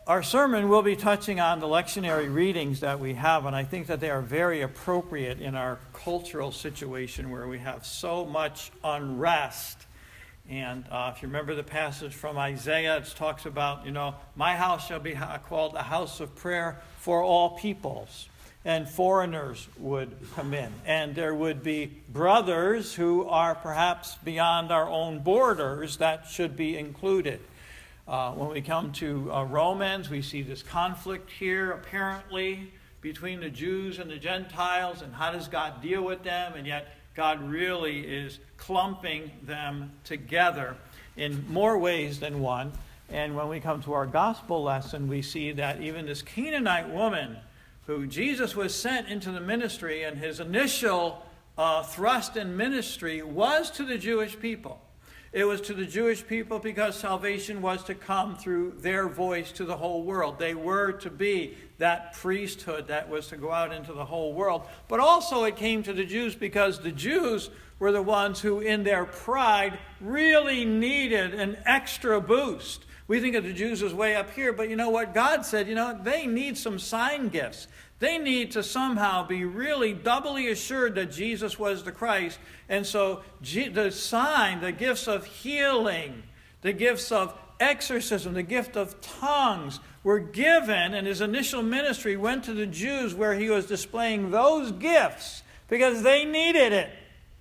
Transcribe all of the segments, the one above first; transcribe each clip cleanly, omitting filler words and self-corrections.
Our sermon will be touching on the lectionary readings that we have, and I think that they are very appropriate in our cultural situation where we have so much unrest. And if you remember the passage from Isaiah, it talks about, my house shall be called a house of prayer for all peoples. And foreigners would come in. And there would be brothers who are perhaps beyond our own borders that should be included. When we come to Romans, we see this conflict here, apparently, between the Jews and the Gentiles, and how does God deal with them? And yet, God really is clumping them together in more ways than one. And when we come to our gospel lesson, we see that even this Canaanite woman, who Jesus was sent into the ministry, and his initial thrust in ministry was to the Jewish people. It was to the Jewish people because salvation was to come through their voice to the whole world. They were to be that priesthood that was to go out into the whole world. But also it came to the Jews because the Jews were the ones who, in their pride, really needed an extra boost. We think of the Jews as way up here, but you know what? God said, they need some sign gifts. They need to somehow be really doubly assured that Jesus was the Christ. And so the sign, the gifts of healing, the gifts of exorcism, the gift of tongues were given, and his initial ministry went to the Jews where he was displaying those gifts because they needed it.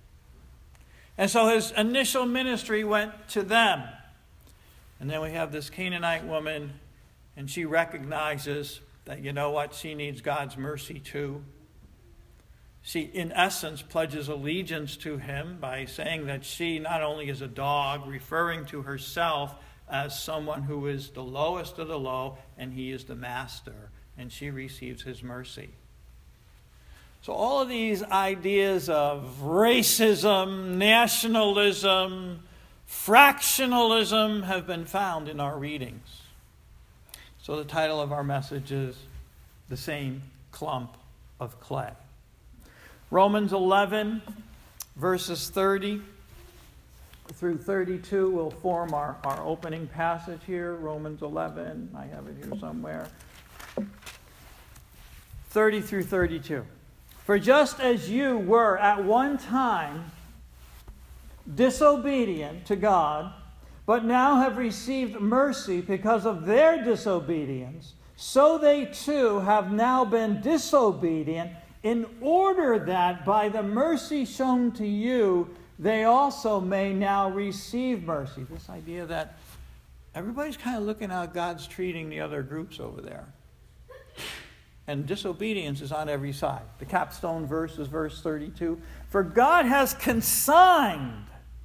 And so his initial ministry went to them. And then we have this Canaanite woman, and she recognizes that, she needs God's mercy too. She, in essence, pledges allegiance to him by saying that she not only is a dog, referring to herself as someone who is the lowest of the low, and he is the master, and she receives his mercy. So all of these ideas of racism, nationalism, fractionalism have been found in our readings. So the title of our message is The Same Clump of Clay. Romans 11, verses 30 through 32 will form our opening passage here. Romans 11, I have it here somewhere. 30 through 32. For just as you were at one time disobedient to God, but now have received mercy because of their disobedience, so they too have now been disobedient, in order that by the mercy shown to you, they also may now receive mercy. This idea that everybody's kind of looking how God's treating the other groups over there. And disobedience is on every side. The capstone verse is verse 32. For God has consigned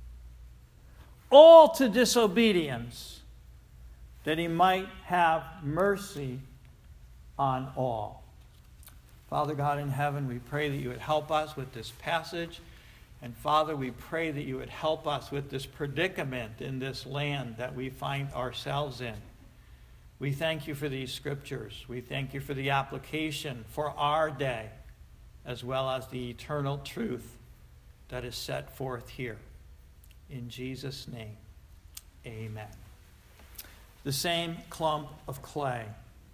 all to disobedience, that he might have mercy on all. Father God in heaven, we pray that you would help us with this passage. And Father, we pray that you would help us with this predicament in this land that we find ourselves in. We thank you for these scriptures. We thank you for the application for our day, as well as the eternal truth that is set forth here. In Jesus' name, amen. The same clump of clay.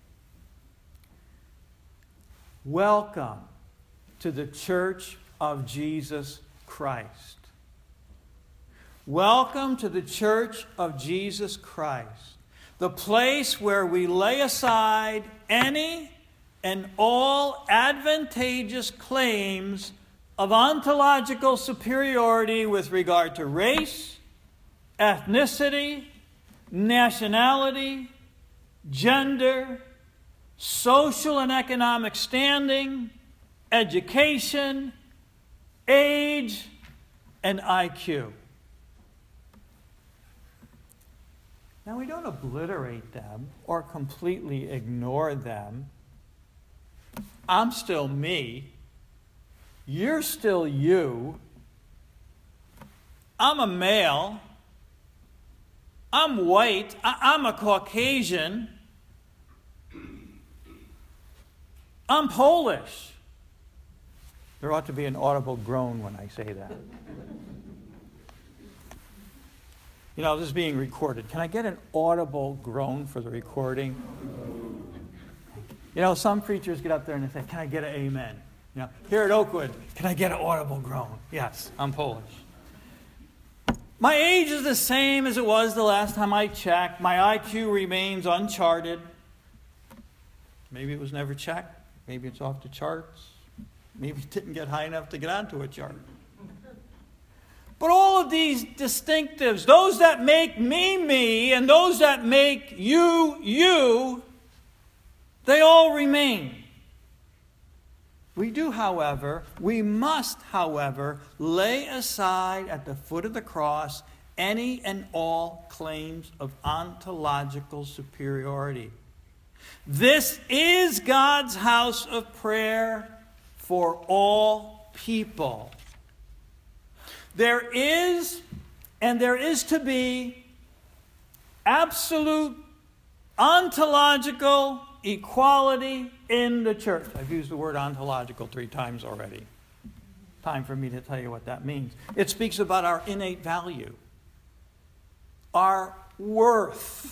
Welcome to the Church of Jesus Christ. Welcome to the Church of Jesus Christ, the place where we lay aside any and all advantageous claims of ontological superiority with regard to race, ethnicity, nationality, gender, social and economic standing, education, age, and IQ. Now, we don't obliterate them or completely ignore them. I'm still me. You're still you. I'm a male. I'm white. I'm a Caucasian. I'm Polish. There ought to be an audible groan when I say that. This is being recorded. Can I get an audible groan for the recording? You know, some preachers get up there and they say, can I get an amen? You know, here at Oakwood, can I get an audible groan? Yes, I'm Polish. My age is the same as it was the last time I checked. My IQ remains uncharted. Maybe it was never checked. Maybe it's off the charts. Maybe it didn't get high enough to get onto a chart. But all of these distinctives, those that make me, me, and those that make you, you, they all remain. We must, however, lay aside at the foot of the cross any and all claims of ontological superiority. This is God's house of prayer for all people. There is to be absolute ontological equality in the church. I've used the word ontological 3 times already. Time for me to tell you what that means. It speaks about our innate value, our worth.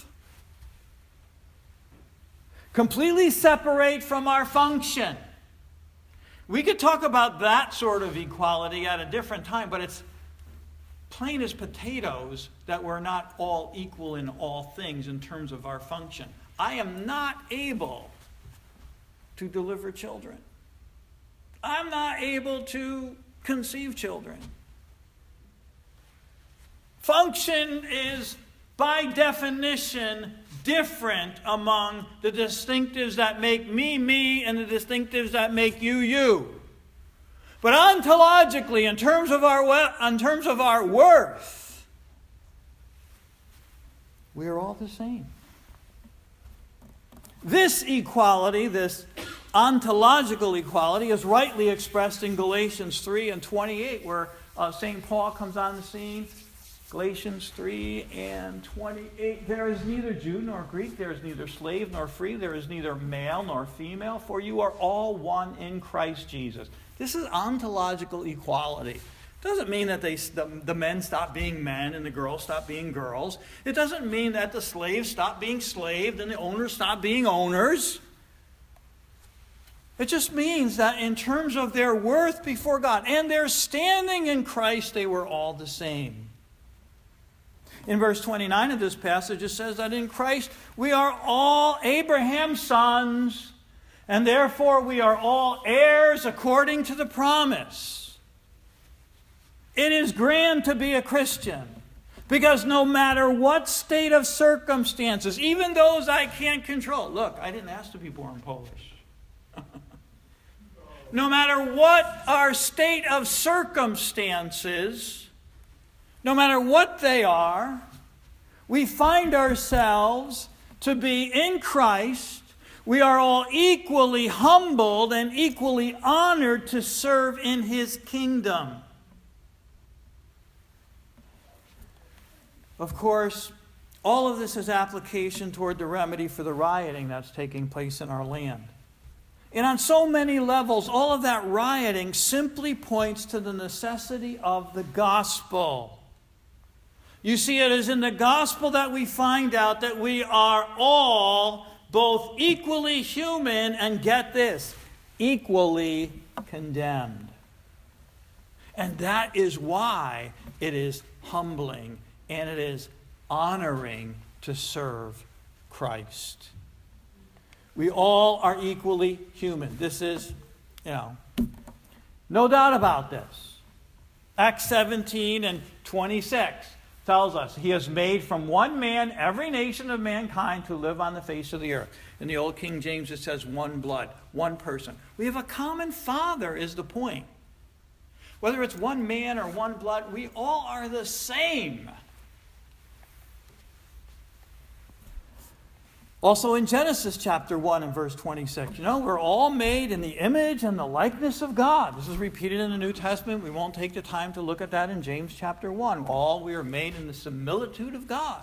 Completely separate from our function. We could talk about that sort of equality at a different time, but it's plain as potatoes that we're not all equal in all things in terms of our function. I am not able to deliver children. I'm not able to conceive children. Function is, by definition, different among the distinctives that make me, me, and the distinctives that make you, you. But ontologically, in terms of our worth, we are all the same. This equality, this ontological equality, is rightly expressed in Galatians 3 and 28, where St. Paul comes on the scene. Galatians 3 and 28. There is neither Jew nor Greek, there is neither slave nor free, there is neither male nor female, for you are all one in Christ Jesus. This is ontological equality. It doesn't mean that the men stop being men and the girls stop being girls. It doesn't mean that the slaves stop being slaved and the owners stop being owners. It just means that in terms of their worth before God and their standing in Christ, they were all the same. In verse 29 of this passage, it says that in Christ we are all Abraham's sons, and therefore we are all heirs according to the promise. It is grand to be a Christian, because no matter what state of circumstances, even those I can't control. Look, I didn't ask to be born Polish. No matter what our state of circumstances, no matter what they are, we find ourselves to be in Christ. We are all equally humbled and equally honored to serve in His kingdom. Of course, all of this has application toward the remedy for the rioting that's taking place in our land. And on so many levels, all of that rioting simply points to the necessity of the gospel. You see, it is in the gospel that we find out that we are all both equally human and, get this, equally condemned. And that is why it is humbling and it is honoring to serve Christ. We all are equally human. This is, no doubt about this. Acts 17 and 26 tells us, He has made from one man every nation of mankind to live on the face of the earth. In the Old King James it says one blood, one person. We have a common Father is the point. Whether it's one man or one blood, we all are the same. Also in Genesis chapter 1 and verse 26, we're all made in the image and the likeness of God. This is repeated in the New Testament. We won't take the time to look at that in James chapter 1. All we are made in the similitude of God.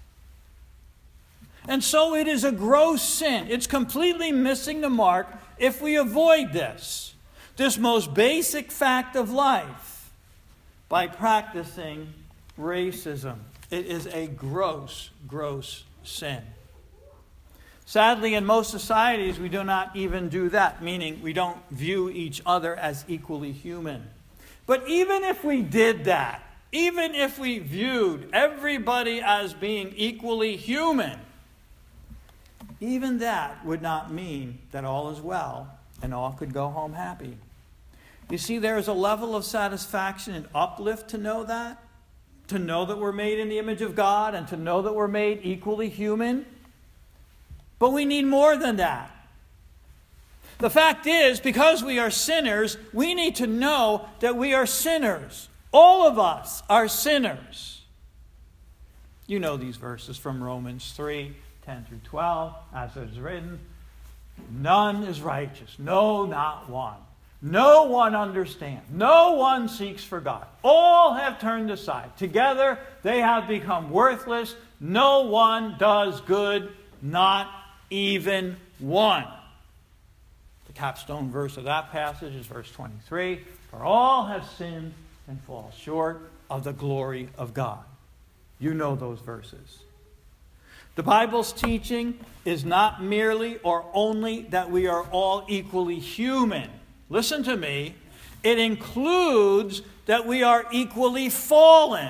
And so it is a gross sin. It's completely missing the mark if we avoid this most basic fact of life by practicing racism. It is a gross, gross sin. Sadly, in most societies, we do not even do that, meaning we don't view each other as equally human. But even if we did that, even if we viewed everybody as being equally human, even that would not mean that all is well and all could go home happy. You see, there is a level of satisfaction and uplift to know that we're made in the image of God and to know that we're made equally human. But we need more than that. The fact is, because we are sinners, we need to know that we are sinners. All of us are sinners. You know these verses from Romans 3, 10 through 12, as it is written, none is righteous, no, not one. No one understands. No one seeks for God. All have turned aside. Together they have become worthless. No one does good, not even one. The capstone verse of that passage is verse 23. For all have sinned and fall short of the glory of God. You know those verses. The Bible's teaching is not merely or only that we are all equally human. Listen to me. It includes that we are equally fallen.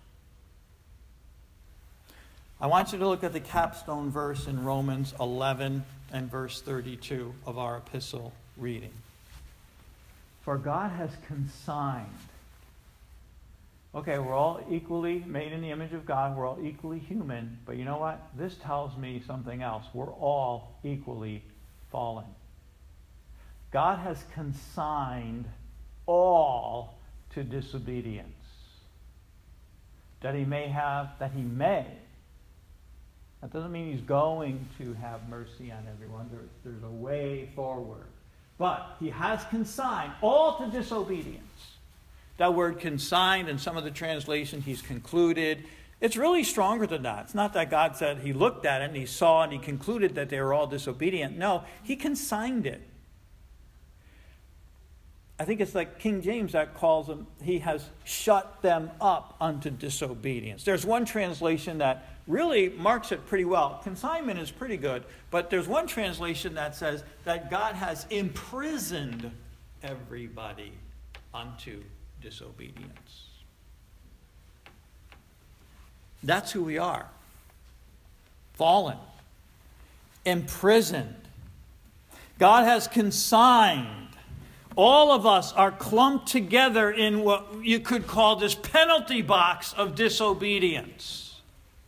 I want you to look at the capstone verse in Romans 11 and verse 32 of our epistle reading. For God has consigned. Okay, we're all equally made in the image of God. We're all equally human. But you know what? This tells me something else. We're all equally fallen. God has consigned all to disobedience. That he may. That doesn't mean he's going to have mercy on everyone. There's a way forward. But he has consigned all to disobedience. That word consigned, in some of the translations, he's concluded. It's really stronger than that. It's not that God said he looked at it and he saw and he concluded that they were all disobedient. No, he consigned it. I think it's like King James that calls them, he has shut them up unto disobedience. There's one translation that really marks it pretty well. Consignment is pretty good, but there's one translation that says that God has imprisoned everybody unto disobedience. That's who we are. Fallen. Imprisoned. God has consigned. All of us are clumped together in what you could call this penalty box of disobedience.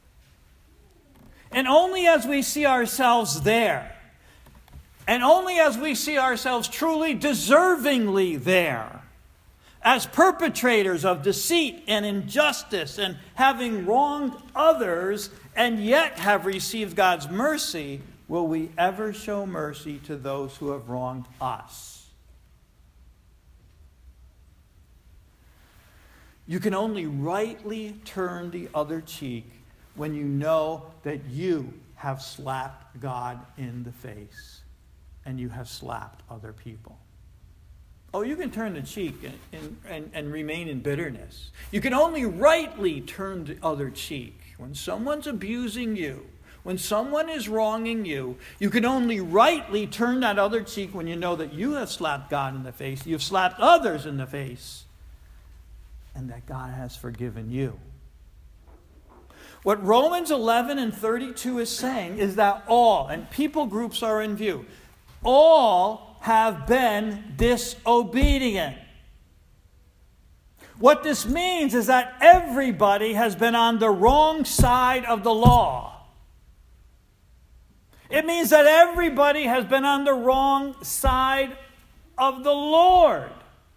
And only as we see ourselves there, and only as we see ourselves truly deservingly there, as perpetrators of deceit and injustice and having wronged others and yet have received God's mercy, will we ever show mercy to those who have wronged us. You can only rightly turn the other cheek when you know that you have slapped God in the face and you have slapped other people. Oh, you can turn the cheek and remain in bitterness. You can only rightly turn the other cheek when someone's abusing you, when someone is wronging you. You can only rightly turn that other cheek when you know that you have slapped God in the face, you've slapped others in the face, and that God has forgiven you. What Romans 11 and 32 is saying is that all, and people groups are in view, all have been disobedient. What this means is that everybody has been on the wrong side of the law. It means that everybody has been on the wrong side of the Lord.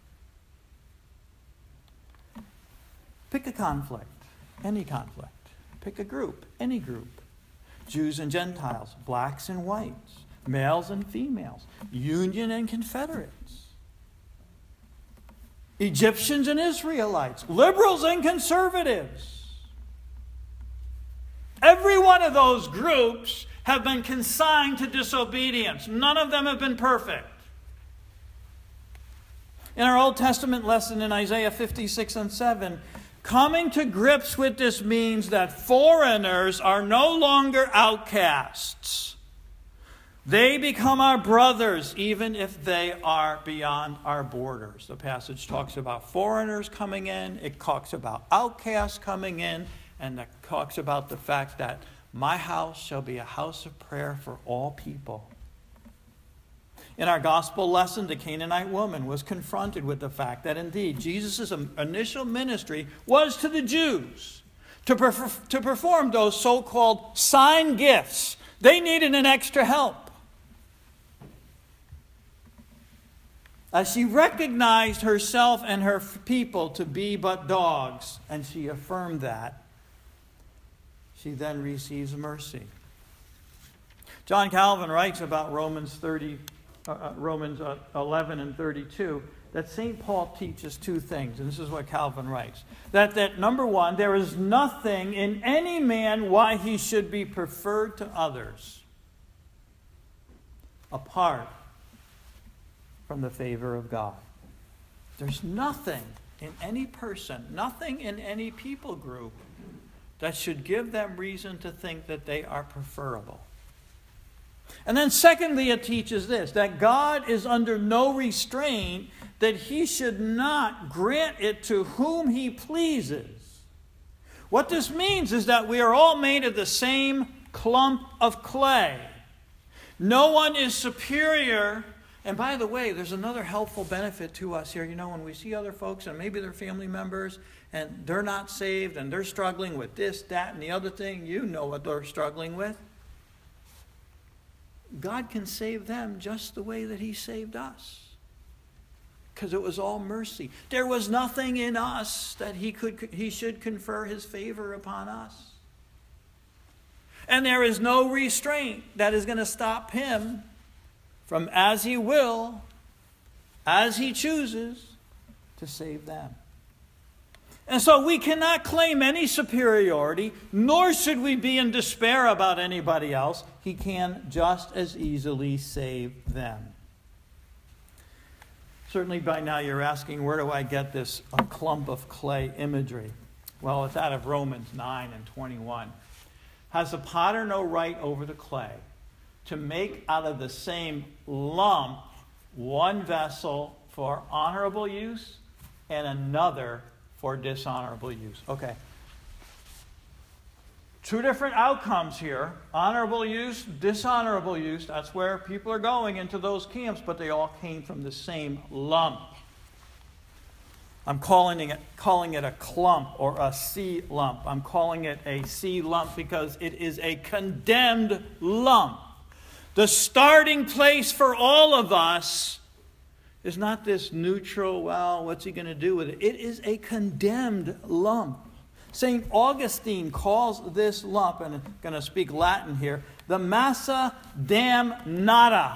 Pick a conflict, any conflict. Pick a group, any group. Jews and Gentiles, blacks and whites, males and females, Union and Confederates, Egyptians and Israelites, liberals and conservatives. Every one of those groups have been consigned to disobedience. None of them have been perfect. In our Old Testament lesson in Isaiah 56 and 7, coming to grips with this means that foreigners are no longer outcasts. They become our brothers, even if they are beyond our borders. The passage talks about foreigners coming in. It talks about outcasts coming in. And it talks about the fact that my house shall be a house of prayer for all people. In our gospel lesson, the Canaanite woman was confronted with the fact that indeed Jesus' initial ministry was to the Jews to perform those so-called sign gifts. They needed an extra help. As she recognized herself and her people to be but dogs, and she affirmed that, she then receives mercy. John Calvin writes about Romans 11 and 32 that St. Paul teaches two things, and this is what Calvin writes. That number one, there is nothing in any man why he should be preferred to others apart from the favor of God. There's nothing in any person, nothing in any people group that should give them reason to think that they are preferable. And then secondly, it teaches this, that God is under no restraint, that he should not grant it to whom he pleases. What this means is that we are all made of the same clump of clay. No one is superior. And by the way, there's another helpful benefit to us here. You know, when we see other folks, and maybe they're family members, and they're not saved, and they're struggling with this, that, and the other thing, you know what they're struggling with. God can save them just the way that he saved us. Because it was all mercy. There was nothing in us that he should confer his favor upon us. And there is no restraint that is going to stop him from, as he will, as he chooses, to save them. And so we cannot claim any superiority, nor should we be in despair about anybody else. He can just as easily save them. Certainly by now you're asking, where do I get this clump of clay imagery? Well, it's out of Romans 9 and 21. Has the potter no right over the clay to make out of the same lump one vessel for honorable use and another for dishonorable use? Okay. Two different outcomes here. Honorable use, dishonorable use. That's where people are going into those camps, but they all came from the same lump. I'm calling it a clump or a sea lump. I'm calling it a sea lump because it is a condemned lump. The starting place for all of us is not this neutral, well, what's he going to do with it? It is a condemned lump. St. Augustine calls this lump, and I'm going to speak Latin here, the massa damnata.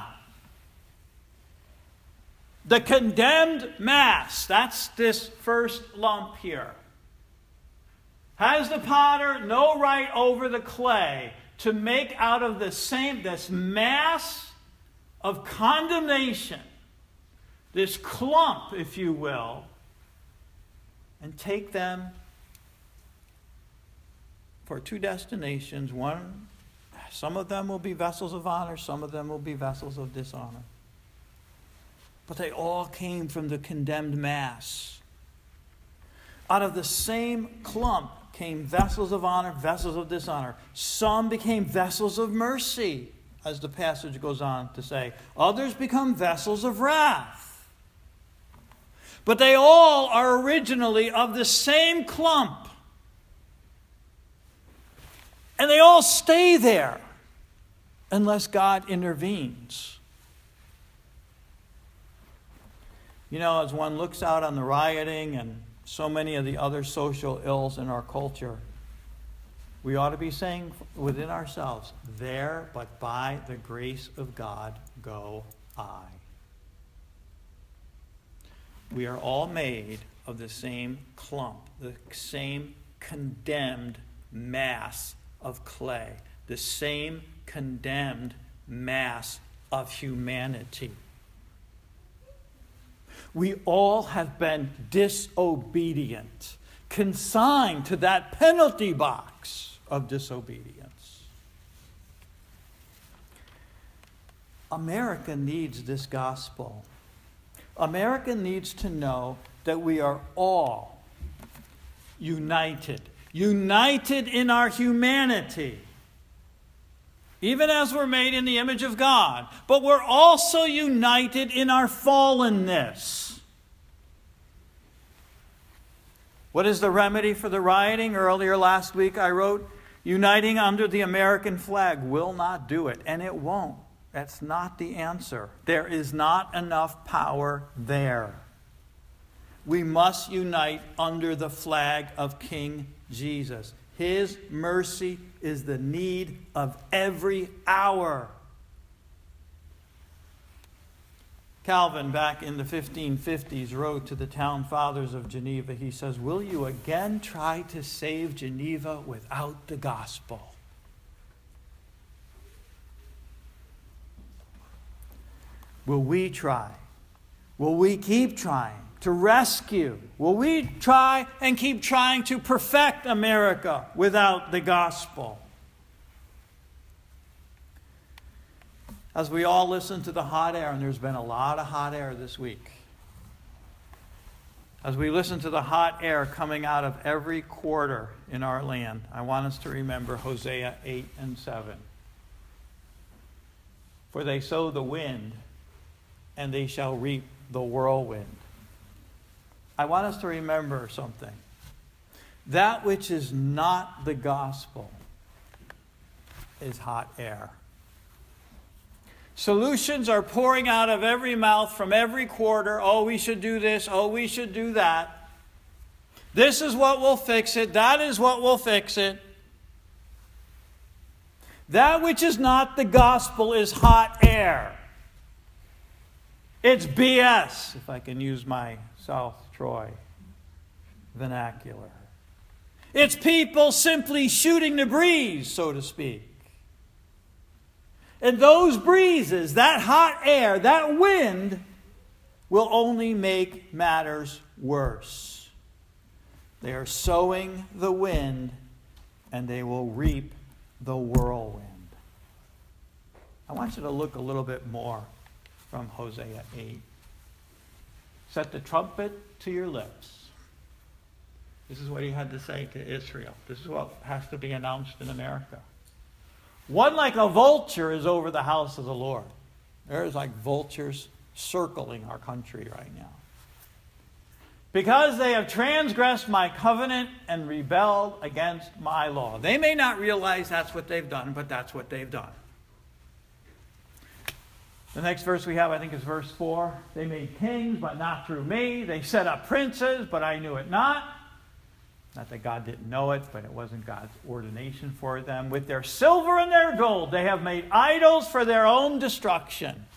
The condemned mass, that's this first lump here. Has the potter no right over the clay to make out of this mass of condemnation, this clump, if you will, and take them for two destinations. One, some of them will be vessels of honor, some of them will be vessels of dishonor. But they all came from the condemned mass. Out of the same clump came vessels of honor, vessels of dishonor. Some became vessels of mercy, as the passage goes on to say. Others become vessels of wrath. But they all are originally of the same clump. And they all stay there unless God intervenes. You know, as one looks out on the rioting and so many of the other social ills in our culture, we ought to be saying within ourselves, there, but by the grace of God, go I. We are all made of the same clump, the same condemned mass of clay, the same condemned mass of humanity. We all have been disobedient, consigned to that penalty box of disobedience. America needs this gospel. America needs to know that we are all united. United in our humanity. Even as we're made in the image of God. But we're also united in our fallenness. What is the remedy for the rioting? Earlier last week I wrote, uniting under the American flag will not do it. And it won't. That's not the answer. There is not enough power there. We must unite under the flag of King Jesus. His mercy is the need of every hour. Calvin, back in the 1550s, wrote to the town fathers of Geneva. He says, "Will you again try to save Geneva without the gospel?" Will we try? Will we keep trying to rescue? Will we try and keep trying to perfect America without the gospel? As we all listen to the hot air, and there's been a lot of hot air this week. As we listen to the hot air coming out of every quarter in our land, I want us to remember Hosea 8 and 7. For they sow the wind, and they shall reap the whirlwind. I want us to remember something. That which is not the gospel is hot air. Solutions are pouring out of every mouth from every quarter. Oh, we should do this. Oh, we should do that. This is what will fix it. That is what will fix it. That which is not the gospel is hot air. It's BS, if I can use my South Troy vernacular. It's people simply shooting the breeze, so to speak. And those breezes, that hot air, that wind, will only make matters worse. They are sowing the wind, and they will reap the whirlwind. I want you to look a little bit more from Hosea 8. Set the trumpet to your lips. This is what he had to say to Israel. This is what has to be announced in America. One like a vulture is over the house of the Lord. There's like vultures circling our country right now. Because they have transgressed my covenant and rebelled against my law. They may not realize that's what they've done, but that's what they've done. The next verse we have, I think, is verse 4. They made kings, but not through me. They set up princes, but I knew it not. Not that God didn't know it, but it wasn't God's ordination for them. With their silver and their gold, they have made idols for their own destruction.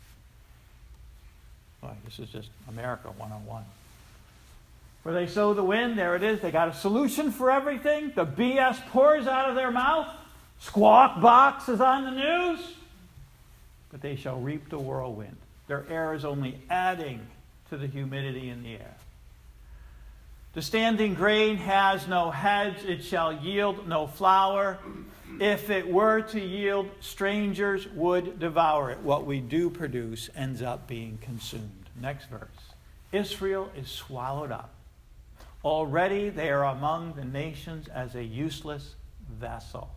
Boy, this is just America 101. For they sow the wind, there it is. They got a solution for everything. The BS pours out of their mouth. Squawk box is on the news. But they shall reap the whirlwind. Their air is only adding to the humidity in the air. The standing grain has no heads, it shall yield no flour. If it were to yield, strangers would devour it. What we do produce ends up being consumed. Next verse. Israel is swallowed up. Already they are among the nations as a useless vessel.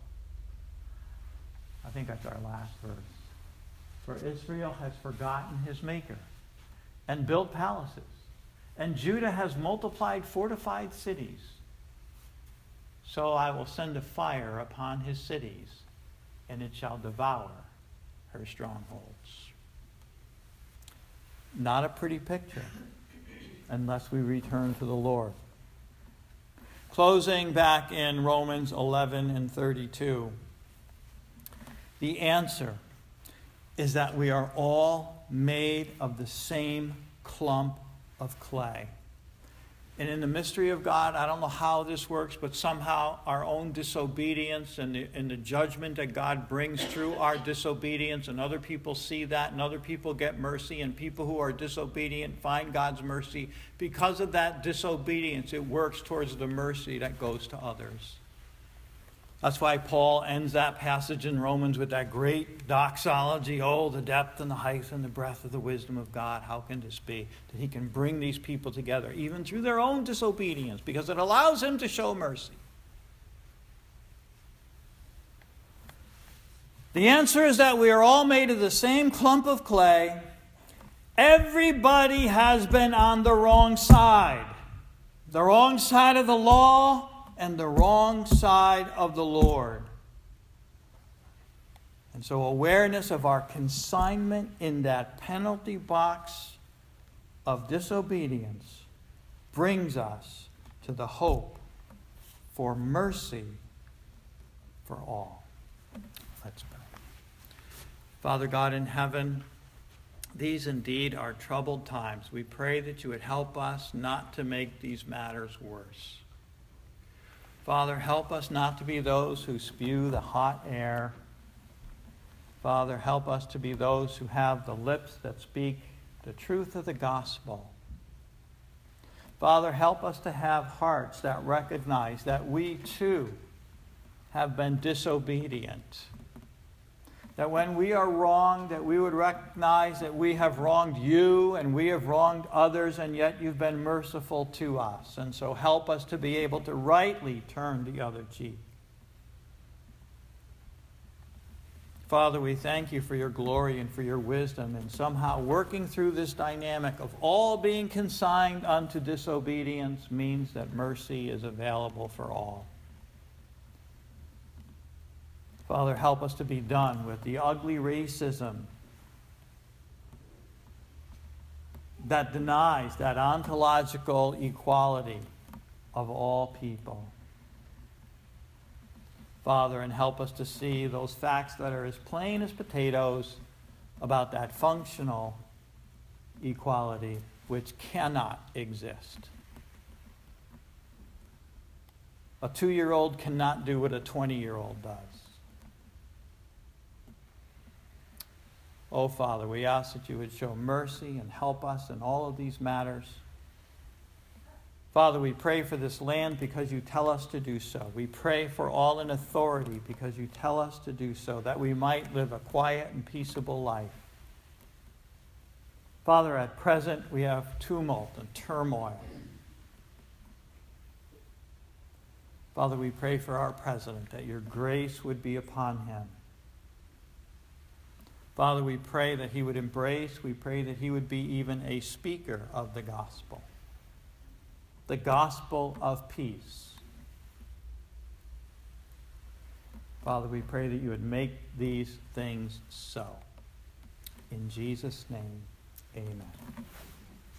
I think that's our last verse. For Israel has forgotten his maker and built palaces, and Judah has multiplied fortified cities. So I will send a fire upon his cities, and it shall devour her strongholds. Not a pretty picture, unless we return to the Lord. Closing back in Romans 11 and 32, the answer is that we are all made of the same clump of clay. And in the mystery of God, I don't know how this works, but somehow our own disobedience and the judgment that God brings through our disobedience, and other people see that, and other people get mercy, and people who are disobedient find God's mercy. Because of that disobedience, it works towards the mercy that goes to others. That's why Paul ends that passage in Romans with that great doxology. Oh, the depth and the height and the breadth of the wisdom of God. How can this be? That he can bring these people together, even through their own disobedience, because it allows him to show mercy. The answer is that we are all made of the same clump of clay. Everybody has been on the wrong side. The wrong side of the law and the wrong side of the Lord. And so awareness of our consignment in that penalty box of disobedience brings us to the hope for mercy for all. Let's pray. Father God in heaven, these indeed are troubled times. We pray that you would help us not to make these matters worse. Father, help us not to be those who spew the hot air. Father, help us to be those who have the lips that speak the truth of the gospel. Father, help us to have hearts that recognize that we too have been disobedient. That when we are wronged, that we would recognize that we have wronged you and we have wronged others, and yet you've been merciful to us. And so help us to be able to rightly turn the other cheek. Father, we thank you for your glory and for your wisdom in somehow working through this dynamic of all being consigned unto disobedience means that mercy is available for all. Father, help us to be done with the ugly racism that denies that ontological equality of all people. Father, and help us to see those facts that are as plain as potatoes about that functional equality which cannot exist. A 2-year-old cannot do what a 20-year-old does. Oh, Father, we ask that you would show mercy and help us in all of these matters. Father, we pray for this land because you tell us to do so. We pray for all in authority because you tell us to do so, that we might live a quiet and peaceable life. Father, at present we have tumult and turmoil. Father, we pray for our president, that your grace would be upon him. Father, we pray that he would embrace, we pray that he would be even a speaker of the gospel of peace. Father, we pray that you would make these things so. In Jesus' name, amen.